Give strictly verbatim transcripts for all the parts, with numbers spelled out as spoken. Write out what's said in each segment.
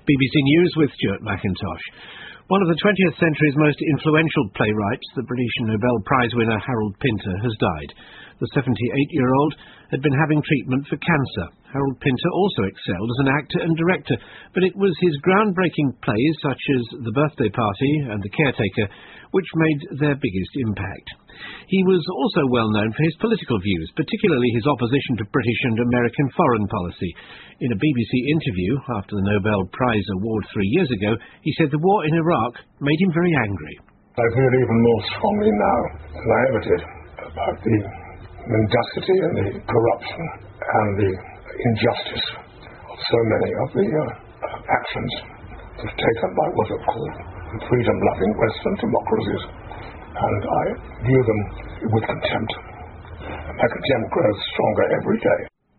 B B C News with Stuart McIntosh. One of the twentieth century's most influential playwrights, the British Nobel Prize winner Harold Pinter, has died. The seventy-eight-year-old had been having treatment for cancer. Harold Pinter also excelled as an actor and director, but it was his groundbreaking plays such as The Birthday Party and The Caretaker which made their biggest impact. He was also well known for his political views, particularly his opposition to British and American foreign policy. In a B B C interview after the Nobel Prize award three years ago, he said the war in Iraq made him very angry. I feel even more strongly now than I ever did about the mendacity and the corruption and the injustice of so many of the uh, actions that are taken by what are called freedom-loving Western democracies. And I view them with contempt. And my contempt grows stronger every day.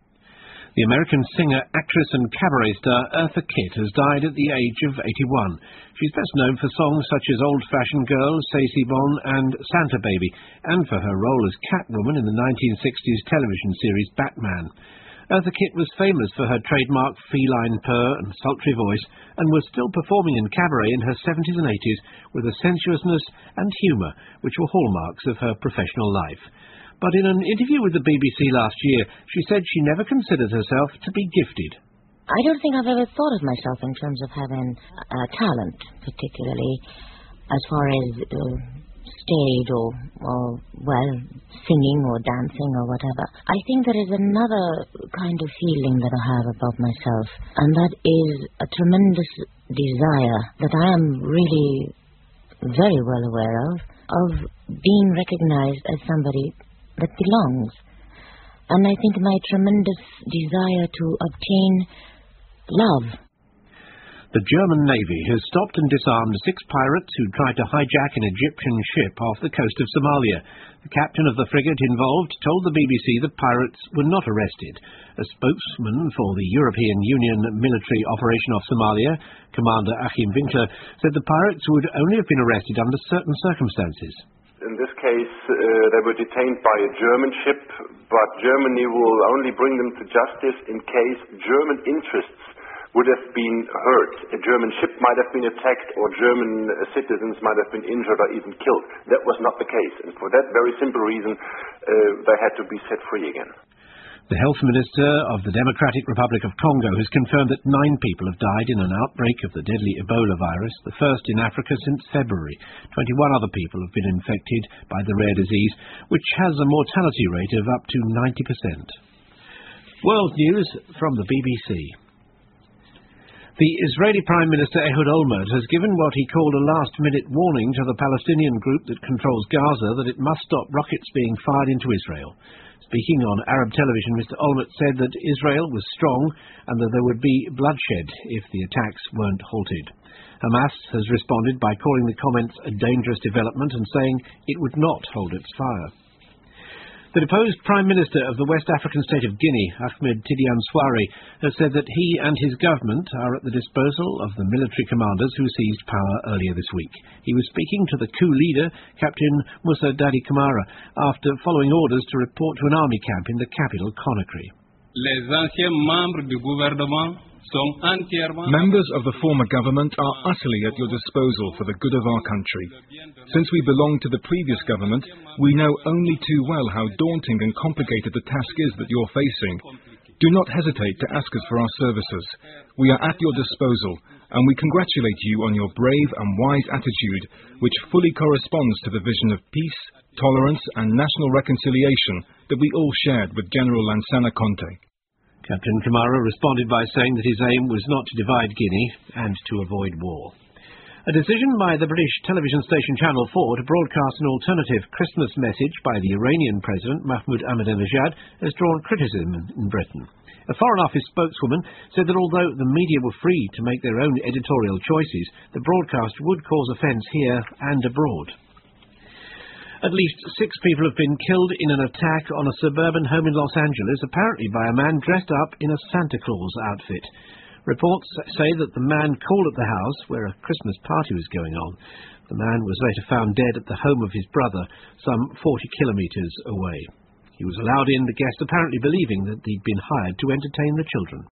The American singer, actress and cabaret star Eartha Kitt has died at the age of eighty-one. She's best known for songs such as Old-Fashioned Girl, C'est Si Bon and Santa Baby, and for her role as Catwoman in the nineteen sixties television series Batman. Eartha Kitt was famous for her trademark feline purr and sultry voice, and was still performing in cabaret in her seventies and eighties with a sensuousness and humour which were hallmarks of her professional life. But in an interview with the B B C last year, she said she never considered herself to be gifted. I don't think I've ever thought of myself in terms of having uh, talent, particularly as far as uh, stage or, or, well, singing or dancing or whatever. I think there is another kind of feeling that I have about myself, and that is a tremendous desire that I am really very well aware of, of being recognized as somebody that belongs. And I think my tremendous desire to obtain love. The German Navy has stopped and disarmed six pirates who tried to hijack an Egyptian ship off the coast of Somalia. The captain of the frigate involved told the B B C the pirates were not arrested. A spokesman for the European Union military operation off Somalia, Commander Achim Winkler, said the pirates would only have been arrested under certain circumstances. In this case, uh, they were detained by a German ship, but Germany will only bring them to justice in case German interests would have been hurt. A German ship might have been attacked, or German uh, citizens might have been injured or even killed. That was not the case, and for that very simple reason, uh, they had to be set free again. The health minister of the Democratic Republic of Congo has confirmed that nine people have died in an outbreak of the deadly Ebola virus, the first in Africa since February. twenty-one other people have been infected by the rare disease, which has a mortality rate of up to ninety percent. World news from the B B C. The Israeli Prime Minister Ehud Olmert has given what he called a last-minute warning to the Palestinian group that controls Gaza that it must stop rockets being fired into Israel. Speaking on Arab television, Mister Olmert said that Israel was strong and that there would be bloodshed if the attacks weren't halted. Hamas has responded by calling the comments a dangerous development and saying it would not hold its fire. The deposed Prime Minister of the West African state of Guinea, Ahmed Tidiane Souare, has said that he and his government are at the disposal of the military commanders who seized power earlier this week. He was speaking to the coup leader, Captain Moussa Dadi Camara, after following orders to report to an army camp in the capital, Conakry. Les anciens membres du gouvernement Members of the former government are utterly at your disposal for the good of our country. Since we belong to the previous government, we know only too well how daunting and complicated the task is that you're facing. Do not hesitate to ask us for our services. We are at your disposal, and we congratulate you on your brave and wise attitude, which fully corresponds to the vision of peace, tolerance, and national reconciliation that we all shared with General Lansana Conte. Captain Camara responded by saying that his aim was not to divide Guinea and to avoid war. A decision by the British television station Channel four to broadcast an alternative Christmas message by the Iranian President Mahmoud Ahmadinejad has drawn criticism in Britain. A Foreign Office spokeswoman said that although the media were free to make their own editorial choices, the broadcast would cause offence here and abroad. At least six people have been killed in an attack on a suburban home in Los Angeles, apparently by a man dressed up in a Santa Claus outfit. Reports say that the man called at the house where a Christmas party was going on. The man was later found dead at the home of his brother, some forty kilometres away. He was allowed in, the guest apparently believing that he'd been hired to entertain the children.